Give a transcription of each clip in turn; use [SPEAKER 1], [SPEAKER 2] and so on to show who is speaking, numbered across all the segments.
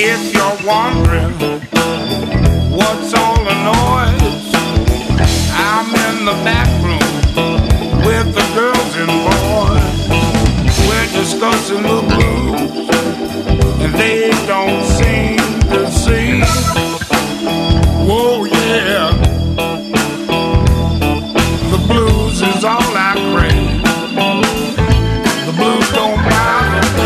[SPEAKER 1] If you're wondering what's all the noise, I'm in the back room with the girls and boys. We're discussing the blues, and they don't seem to see. Whoa, yeah, the blues is all I crave. The blues don't bother me.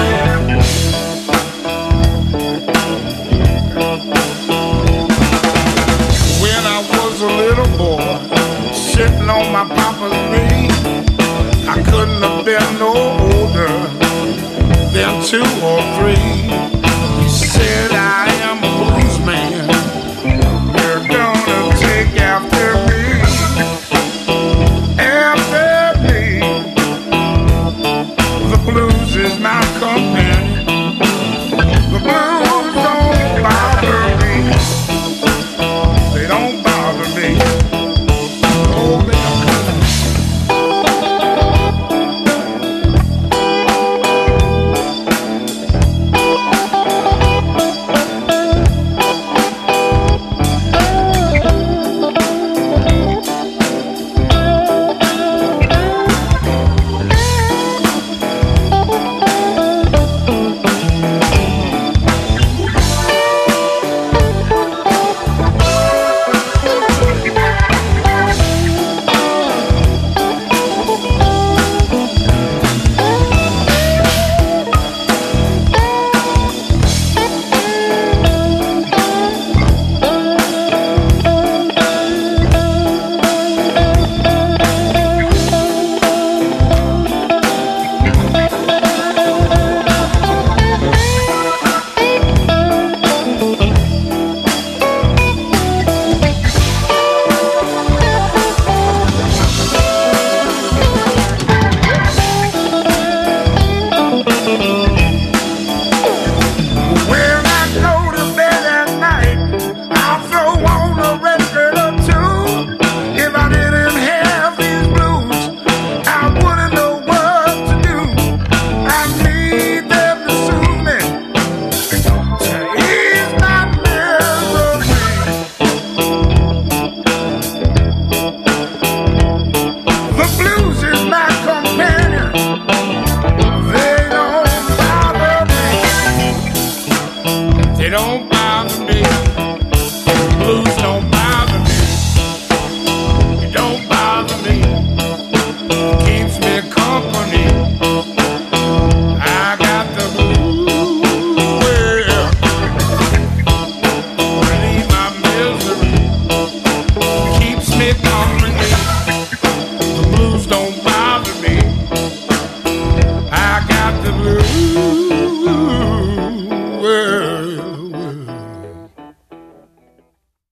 [SPEAKER 1] When I was a little boy, sitting on my papa's knee, I couldn't have been no older than 2 or 3. He said, I am a blues man. You're gonna take after me. After me. The blues is my companion. The blues don't bother me. They don't bother me. Oh, they don't. They don't bother me. Blues don't bother me. It don't bother me. Keeps me company. I got the blues. Well, relieve my misery. Keeps me company. The blues don't bother me.